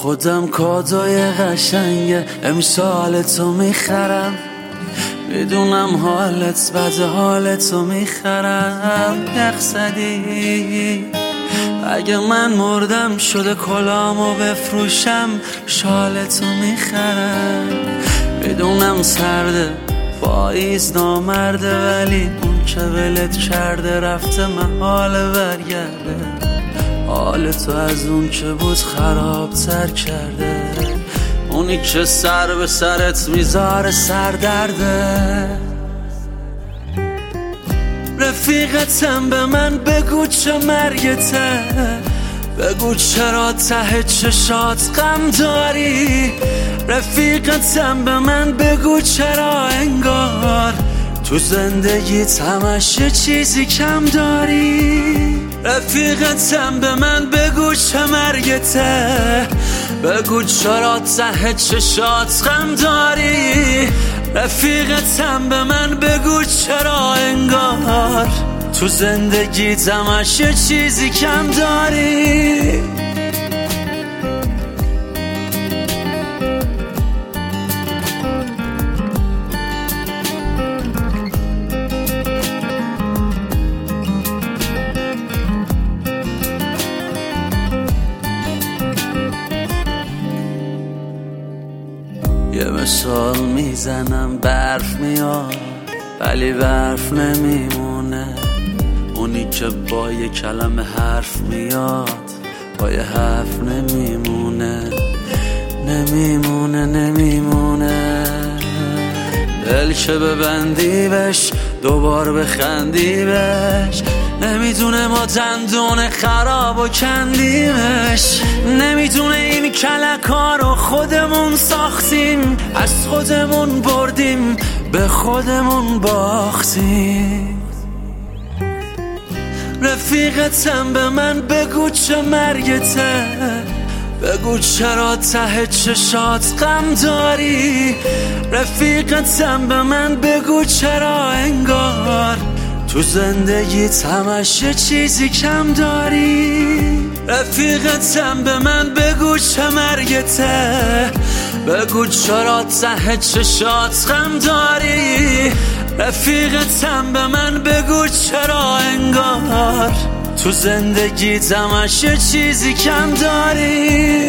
خودم کادوی قشنگ امسال تو میخرم، میدونم حالت بد، حالتو میخرم. یخزدی اگه من مردم شده کلامو بفروشم، شالتو میخرم. میدونم سرده پاییز نامرده، ولی اون که ولت کرده رفته محال برگرده. حال تو از اون که بود خرابتر کرده، اونی که سر به سرت میذاره سردرده. رفیقتم به من بگو چه مرگته، بگو چرا ته چشات غم داری. رفیقتم به من بگو چرا انگار تو زندگیت همش یه چیزی کم داری. رفیقتم به من بگو چه مرگته، بگو چرا ته چشات غم داری. رفیقتم به من بگو چرا انگار تو زندگیت همش یه چیزی کم داری. یه مثال میزنم برف میاد ولی برف نمیمونه، اونی که با یه کلمه حرف میاد با یه حرف نمیمونه. نمیمونه دل که ببندی بهش دوبار بخندی بهش، نمیدونه ما دندون خراب و کندیمش. نمیدونه این کلکا رو خودمون ساختیم، از خودمون بردیم به خودمون باختیم. رفیقتم به من بگو چه مرگته، بگو چرا ته چشات غم داری. رفیقتم به من بگو چرا انگار تو زندگیت همش یه چیزی کم داری. رفیقتم به من بگو چه مرگته، بگو چرا ته چشات غم داری. رفیقتم به من بگو چرا انگار تو زندگیت همش یه چیزی کم داری.